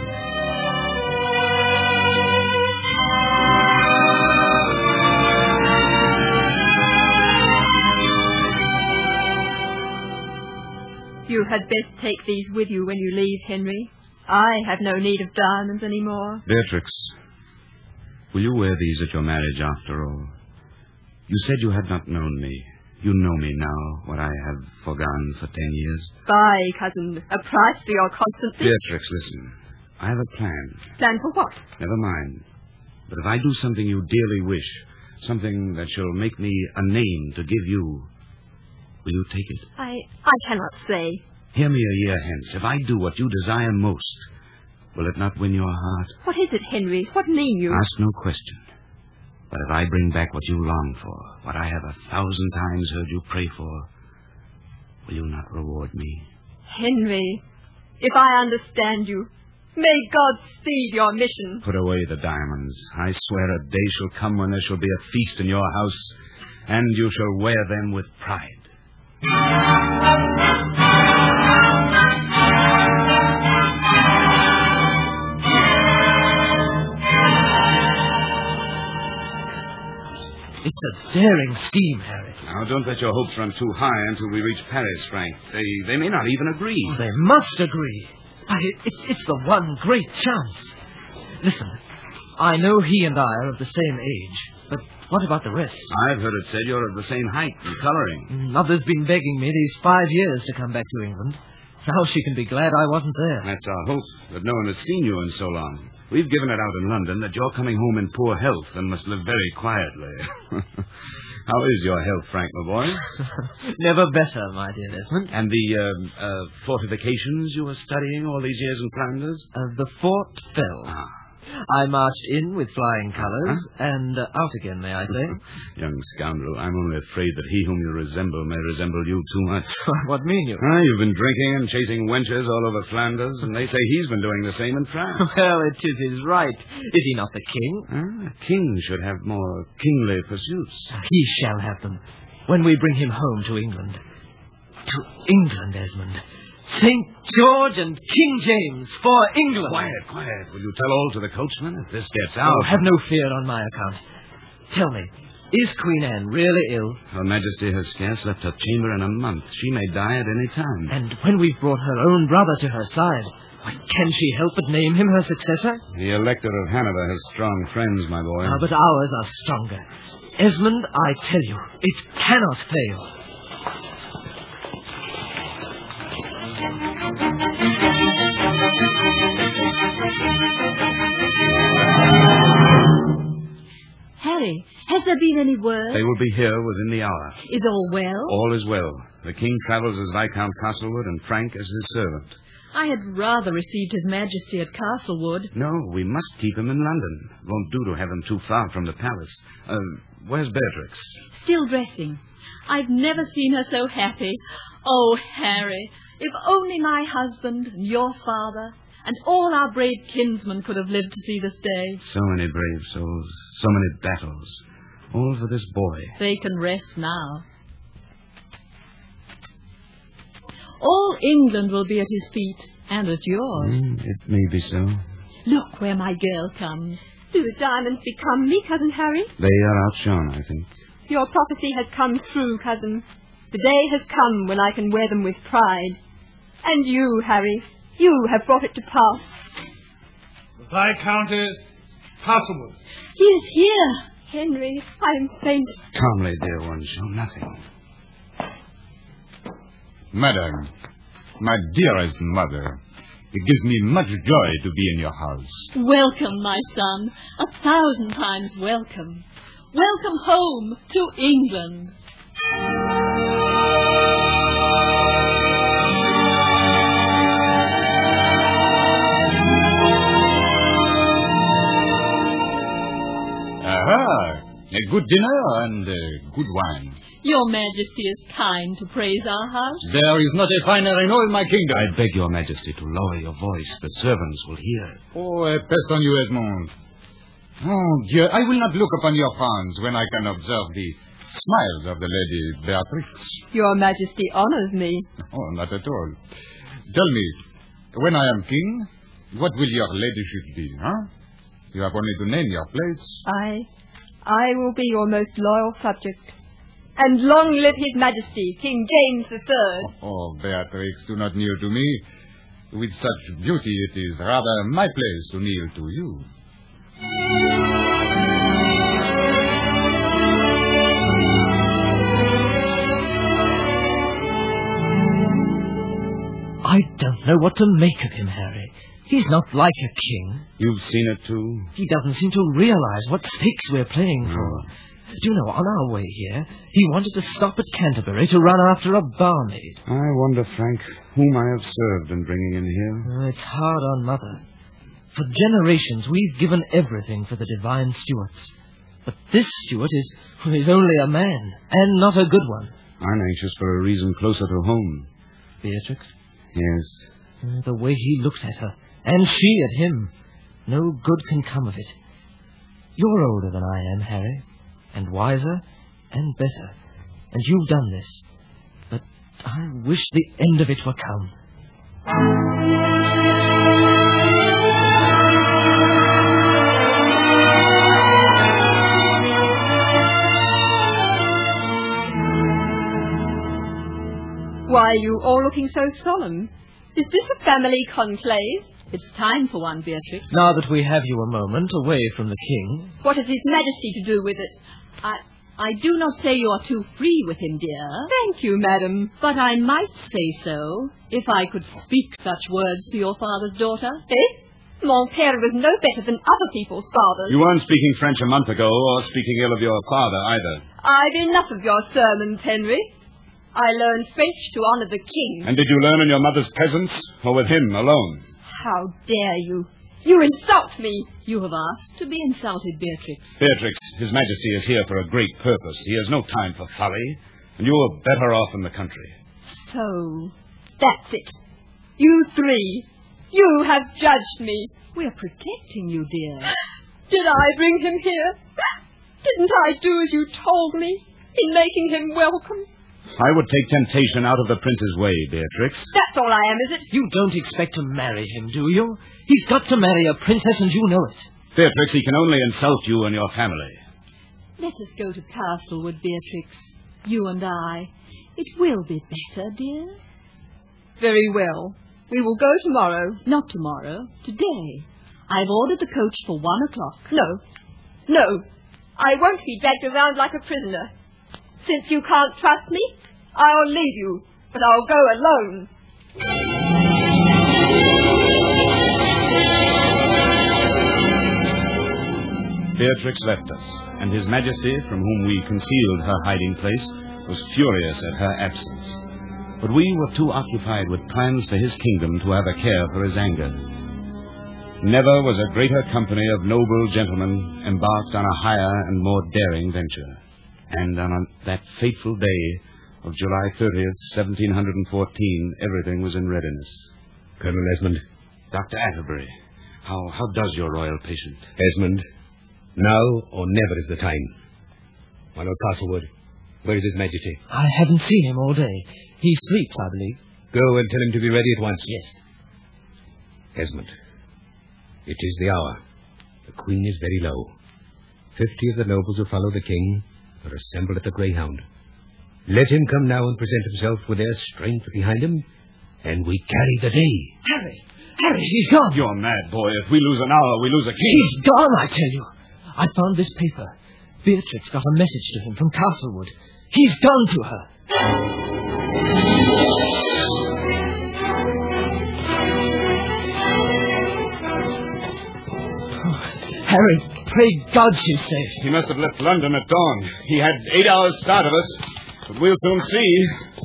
You had best take these with you when you leave, Henry. I have no need of diamonds any more. Beatrix, will you wear these at your marriage after all? You said you had not known me. You know me now, what I have forgone for ten years. Buy, cousin, a price for your constancy. Beatrix, listen. I have a plan. Plan for what? Never mind. But if I do something you dearly wish, something that shall make me a name to give you, will you take it? I, I cannot say. Hear me a year hence. If I do what you desire most, will it not win your heart? What is it, Henry? What mean you? Ask no question. But if I bring back what you long for, what I have a thousand times heard you pray for, will you not reward me? Henry, if I understand you, may God speed your mission. Put away the diamonds. I swear a day shall come when there shall be a feast in your house, and you shall wear them with pride. It's a daring scheme, Harry. Now, don't let your hopes run too high until we reach Paris, Frank. They they may not even agree. Oh, they must agree. I, it's, it's the one great chance. Listen, I know he and I are of the same age, but what about the rest? I've heard it said you're of the same height and colouring. Mother's been begging me these five years to come back to England. Now she can be glad I wasn't there. That's our hope, that no one has seen you in so long. We've given it out in London that you're coming home in poor health and must live very quietly. How is your health, Frank, my boy? Never better, my dear Desmond. And the um, uh, fortifications you were studying all these years in Flanders? Uh, the fort fell. Ah. I marched in with flying colours huh? and uh, out again, may I say? Young scoundrel, I'm only afraid that he whom you resemble may resemble you too much. What mean you? Ah, you've been drinking and chasing wenches all over Flanders, and they say he's been doing the same in France. Well, it is his right. Is he not the king? Ah, a king should have more kingly pursuits. He shall have them when we bring him home to England. To England, Esmond. Saint George and King James for England. Quiet, quiet. Will you tell all to the coachman if this gets out? Oh, have no fear on my account. Tell me, is Queen Anne really ill? Her Majesty has scarce left her chamber in a month. She may die at any time. And when we've brought her own brother to her side, why, can she help but name him her successor? The Elector of Hanover has strong friends, my boy. Ah, but ours are stronger. Esmond, I tell you, it cannot fail. Harry, has there been any word? They will be here within the hour. Is all well? All is well. The king travels as Viscount Castlewood and Frank as his servant. I had rather received His Majesty at Castlewood. No, we must keep him in London. Won't do to have him too far from the palace. Uh, where's Beatrix? Still dressing. I've never seen her so happy. Oh, Harry, if only my husband and your father and all our brave kinsmen could have lived to see this day. So many brave souls, so many battles, all for this boy. They can rest now. All England will be at his feet, and at yours. Mm, it may be so. Look where my girl comes. Do the diamonds become me, Cousin Harry? They are outshone, I think. Your prophecy has come true, Cousin. The day has come when I can wear them with pride. And you, Harry, you have brought it to pass. The Viscountess Castlewood. He is here. Henry, I am faint. Calmly, dear one, show nothing. Madam, my dearest mother, it gives me much joy to be in your house. Welcome, my son. A thousand times welcome. Welcome home to England. Aha! A good dinner and uh, good wine. Your Majesty is kind to praise our house. There is not a finer in all my kingdom. I beg your Majesty to lower your voice. The servants will hear. Oh, a pest on you, Edmond. Oh, dear, I will not look upon your frowns when I can observe the smiles of the Lady Beatrix. Your Majesty honors me. Oh, not at all. Tell me, when I am king, what will your ladyship be, huh? You have only to name your place. I... I will be your most loyal subject. And long live His Majesty, King James the Third. Oh, oh, Beatrix, do not kneel to me. With such beauty, it is rather my place to kneel to you. I don't know what to make of him, Harry. He's not like a king. You've seen it, too? He doesn't seem to realize what stakes we're playing for. No. Do you know, on our way here, he wanted to stop at Canterbury to run after a barmaid. I wonder, Frank, whom I have served in bringing in here. Oh, it's hard on Mother. For generations, we've given everything for the divine Stuarts. But this Stuart is, is only a man, and not a good one. I'm anxious for a reason closer to home. Beatrix? Yes. The way he looks at her, and she at him. No good can come of it. You're older than I am, Harry, and wiser and better. And you've done this. But I wish the end of it were come. Why are you all looking so solemn? Is this a family conclave? It's time for one, Beatrix. Now that we have you a moment away from the king. What has His Majesty to do with it? I I do not say you are too free with him, dear. Thank you, madam. But I might say so if I could speak such words to your father's daughter. Eh? Mon père was no better than other people's fathers. You weren't speaking French a month ago, or speaking ill of your father either. I've enough of your sermons, Henry. I learned French to honor the king. And did you learn in your mother's presence, or with him alone? How dare you? You insult me. You have asked to be insulted, Beatrix. Beatrix, His Majesty is here for a great purpose. He has no time for folly, and you are better off in the country. So, that's it. You three, you have judged me. We're protecting you, dear. Did I bring him here? Didn't I do as you told me in making him welcome? I would take temptation out of the prince's way, Beatrix. That's all I am, is it? You don't expect to marry him, do you? He's got to marry a princess, and you know it. Beatrix, he can only insult you and your family. Let us go to Castlewood, Beatrix. You and I. It will be better, dear. Very well. We will go tomorrow. Not tomorrow. Today. I've ordered the coach for one o'clock. No. No. I won't be dragged around like a prisoner. Since you can't trust me, I'll leave you, but I'll go alone. Beatrix left us, and His Majesty, from whom we concealed her hiding place, was furious at her absence. But we were too occupied with plans for his kingdom to have a care for his anger. Never was a greater company of noble gentlemen embarked on a higher and more daring venture. And on a, that fateful day of July thirtieth, seventeen fourteen, everything was in readiness. Colonel Esmond. Doctor Atterbury, how, how does your royal patient? Esmond, now or never is the time. My Lord Castlewood, where is His Majesty? I haven't seen him all day. He sleeps, I believe. Go and tell him to be ready at once. Yes. Esmond, it is the hour. The Queen is very low. Fifty of the nobles who follow the King are assembled at the Greyhound. Let him come now and present himself with their strength behind him, and we carry the day. Harry! Harry, he's gone! You're mad, boy. If we lose an hour, we lose a king. He's gone, I tell you. I found this paper. Beatrix got a message to him from Castlewood. He's gone to her. Oh, Harry, pray God she's safe. He must have left London at dawn. He had eight hours start of us, but we'll soon see.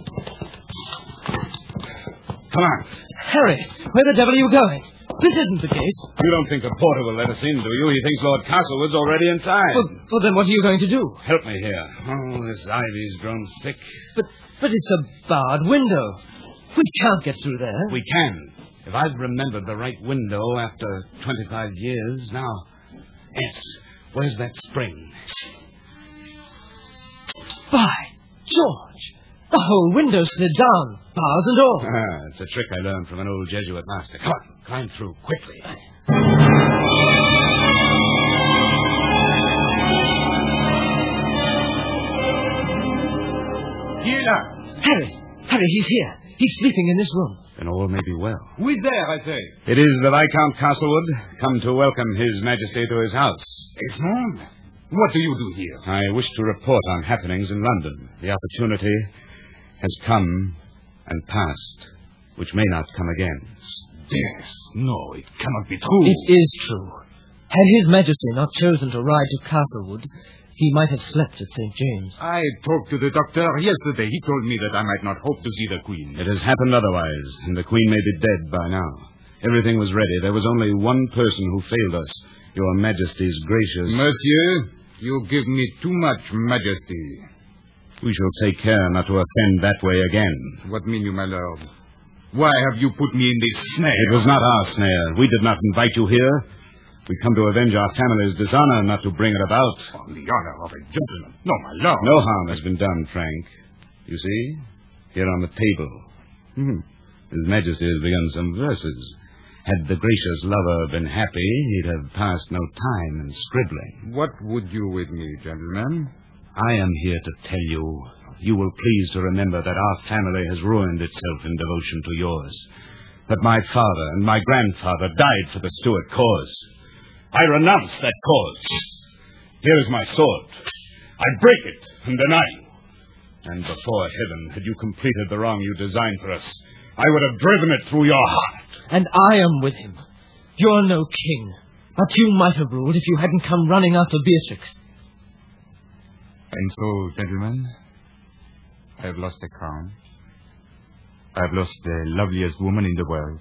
Come on. Harry, where the devil are you going? This isn't the gate. You don't think the porter will let us in, do you? He thinks Lord Castlewood's already inside. Well, well, then what are you going to do? Help me here. Oh, this ivy's grown thick. But, but it's a barred window. We can't get through there. We can. If I've remembered the right window after twenty-five years now. Yes. Where's that spring? By George! The whole window slid down, bars and all. Ah, it's a trick I learned from an old Jesuit master. Come on, climb through quickly. Here! Harry! Harry, he's here. He's sleeping in this room. Then all may be well. Who is there, I say? It is the Viscount Castlewood, come to welcome His Majesty to his house. Esmond? What do you do here? I wish to report on happenings in London. The opportunity has come and passed, which may not come again. Yes. No, it cannot be true. It is true. Had His Majesty not chosen to ride to Castlewood, he might have slept at Saint James. I talked to the doctor yesterday. He told me that I might not hope to see the Queen. It has happened otherwise, and the Queen may be dead by now. Everything was ready. There was only one person who failed us, Your Majesty's gracious... Monsieur, you give me too much majesty. We shall take care not to offend that way again. What mean you, my lord? Why have you put me in this snare? It was not our snare. We did not invite you here. We come to avenge our family's dishonor, not to bring it about. On the honor of a gentleman. No, my lord. No harm has been done, Frank. You see? Here on the table. Hmm. His Majesty has begun some verses. Had the gracious lover been happy, he'd have passed no time in scribbling. What would you with me, gentlemen? I am here to tell you, you will please to remember that our family has ruined itself in devotion to yours. That my father and my grandfather died for the Stuart cause. I renounce that cause. Here is my sword. I break it and deny you. And before heaven, had you completed the wrong you designed for us, I would have driven it through your heart. And I am with him. You're no king, but you might have ruled if you hadn't come running after Beatrix. And so, gentlemen, I have lost a crown. I have lost the loveliest woman in the world.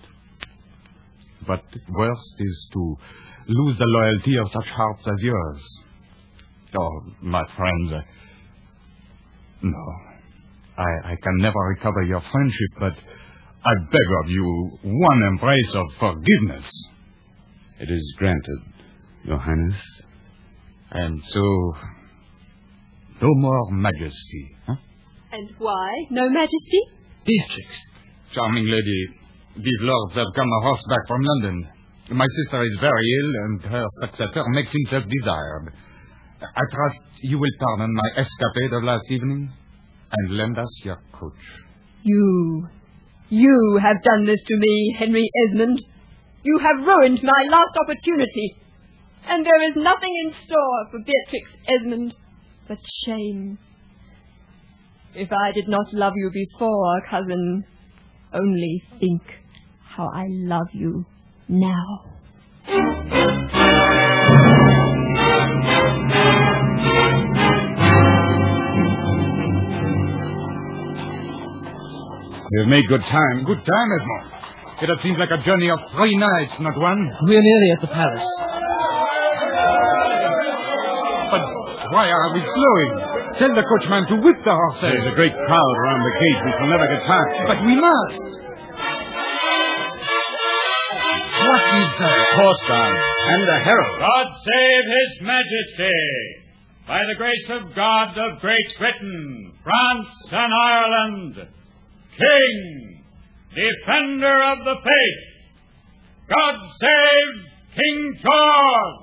But worst is to lose the loyalty of such hearts as yours. Oh, my friends, uh, no, I, I can never recover your friendship, but I beg of you one embrace of forgiveness. It is granted, Your Highness. And so, no more majesty. Huh? And why no majesty? Beatrix. Charming lady, these lords have come a horseback from London. My sister is very ill, and her successor makes himself desired. I trust you will pardon my escapade of last evening and lend us your coach. You, you have done this to me, Henry Esmond. You have ruined my last opportunity. And there is nothing in store for Beatrix Esmond but shame. If I did not love you before, cousin, only think how I love you now. We have made good time. Good time, Esmond. It had seemed like a journey of three nights, not one. We're nearly at the palace. But why are we slowing? Tell the coachman to whip the horses. There's a great crowd around the gate. We shall never get past. But we must. What is that? Horse guard and a herald. God save His Majesty. By the grace of God of Great Britain, France, and Ireland, King, defender of the faith, God save King George!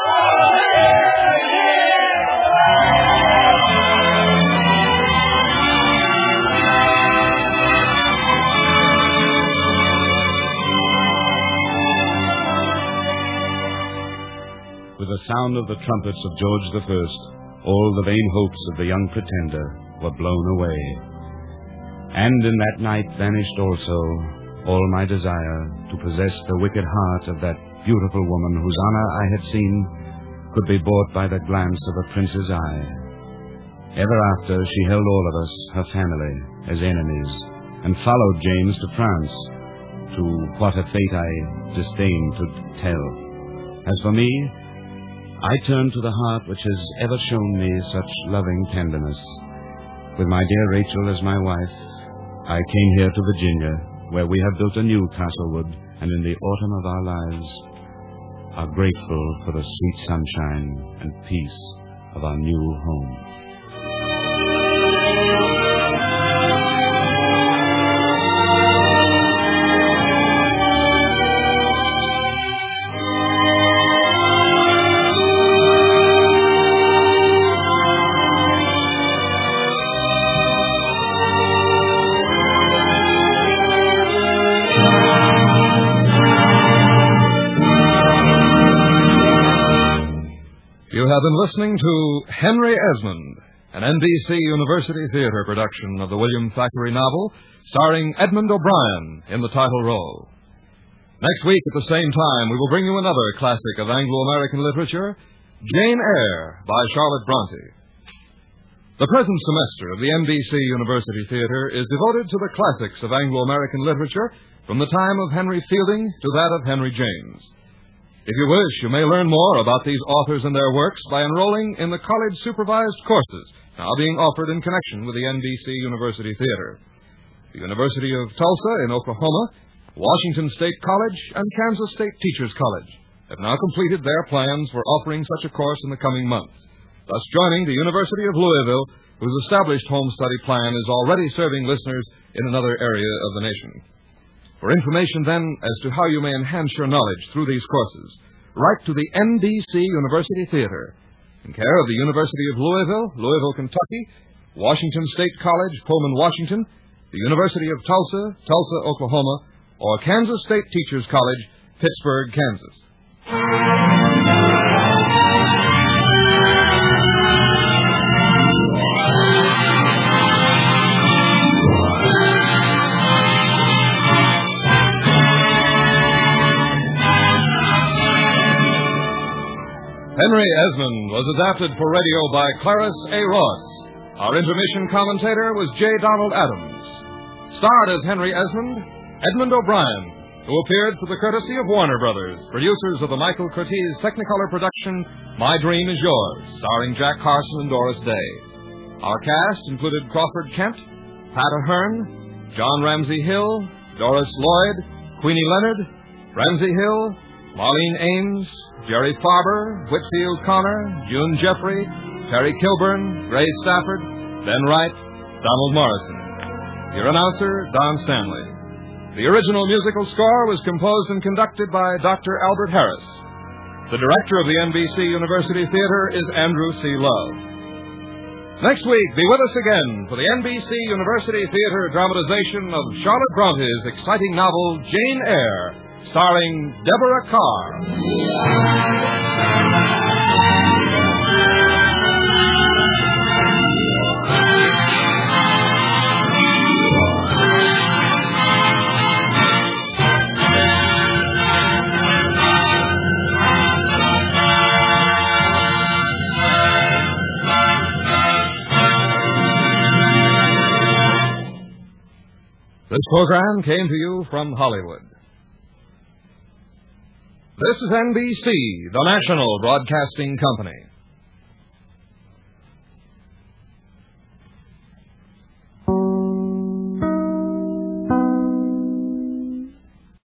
With the sound of the trumpets of George the First, all the vain hopes of the young pretender were blown away. And in that night vanished also all my desire to possess the wicked heart of that beautiful woman whose honor I had seen could be bought by the glance of a prince's eye. Ever after she held all of us, her family, as enemies, and followed James to France, to what a fate I disdain to tell. As for me, I turn to the heart which has ever shown me such loving tenderness. With my dear Rachel as my wife, I came here to Virginia, where we have built a new Castlewood, and in the autumn of our lives are grateful for the sweet sunshine and peace of our new home. You have been listening to Henry Esmond, an N B C University Theater production of the William Thackeray novel, starring Edmund O'Brien in the title role. Next week at the same time, we will bring you another classic of Anglo-American literature, Jane Eyre by Charlotte Bronte. The present semester of the N B C University Theater is devoted to the classics of Anglo-American literature from the time of Henry Fielding to that of Henry James. If you wish, you may learn more about these authors and their works by enrolling in the college-supervised courses now being offered in connection with the N B C University Theater. The University of Tulsa in Oklahoma, Washington State College, and Kansas State Teachers College have now completed their plans for offering such a course in the coming months, thus joining the University of Louisville, whose established home study plan is already serving listeners in another area of the nation. For information, then, as to how you may enhance your knowledge through these courses, write to the N B C University Theater, in care of the University of Louisville, Louisville, Kentucky, Washington State College, Pullman, Washington, the University of Tulsa, Tulsa, Oklahoma, or Kansas State Teachers College, Pittsburgh, Kansas. Henry Esmond was adapted for radio by Clarence A. Ross. Our intermission commentator was J. Donald Adams. Starred as Henry Esmond, Edmund O'Brien, who appeared through the courtesy of Warner Brothers, producers of the Michael Curtiz Technicolor production, My Dream Is Yours, starring Jack Carson and Doris Day. Our cast included Crawford Kent, Pat Ahern, John Ramsey Hill, Doris Lloyd, Queenie Leonard, Ramsey Hill, Marlene Ames, Jerry Farber, Whitfield Connor, June Jeffrey, Terry Kilburn, Ray Stafford, Ben Wright, Donald Morrison. Your announcer, Don Stanley. The original musical score was composed and conducted by Doctor Albert Harris. The director of the N B C University Theater is Andrew C. Love. Next week, be with us again for the N B C University Theater dramatization of Charlotte Bronte's exciting novel, Jane Eyre, starring Deborah Carr. This program came to you from Hollywood. This is N B C, the national broadcasting company.